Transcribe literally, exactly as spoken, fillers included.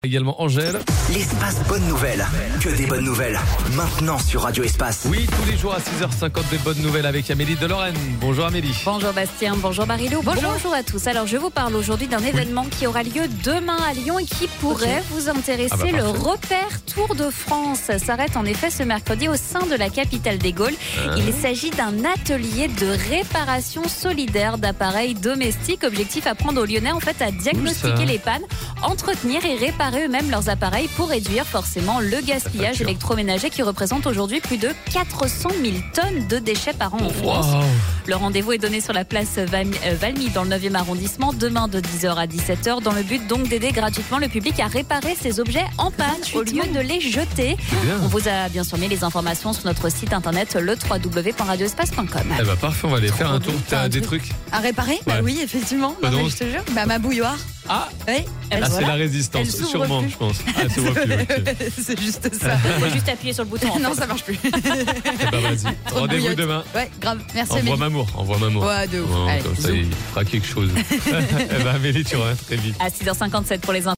Également Angèle. L'espace bonne nouvelle. Que des bonnes nouvelles. Maintenant sur Radio Espace. Oui, tous les jours à six heures cinquante, des bonnes nouvelles avec Amélie de Lorraine. Bonjour Amélie. Bonjour Bastien, bonjour Marilou, bonjour. bonjour à tous. Alors je vous parle aujourd'hui d'un événement oui. qui aura lieu demain à Lyon et qui pourrait okay. vous intéresser. Ah bah, le repère Tour de France s'arrête en effet ce mercredi au sein de la capitale des Gaules. Hein Il s'agit d'un atelier de réparation solidaire d'appareils domestiques. Objectif, apprendre aux Lyonnais en fait à diagnostiquer les pannes, entretenir et réparer eux-mêmes leurs appareils pour réduire forcément le gaspillage électroménager qui représente aujourd'hui plus de quatre cent mille tonnes de déchets par an en France. Wow. Le rendez-vous est donné sur la place Valmy dans le neuvième arrondissement demain de dix heures à dix-sept heures dans le but donc d'aider gratuitement le public à réparer ces objets en panne au lieu de les jeter. On vous a bien sûr mis les informations sur notre site internet le w w w point radio espace point com. Eh bah parfait, on va aller Trop faire un tour. T'as des trucs à réparer? Ouais. Bah oui, effectivement. Non, mais je te jure. Bah ma bouilloire. Ah, oui. ah voilà. C'est la résistance, sûrement, je pense. Ah, c'est okay. C'est juste ça. Il faut juste appuyer sur le bouton. Non, ça marche plus. Eh ben vas-y. Rendez-vous demain. Ouais, grave. Merci. Envoie Mamour. Envoie Mamour. Ouais, de ouf. Oh, Allez, comme ça, il fera quelque chose. Eh ben Amélie, tu reviens très vite. À six heures cinquante-sept pour les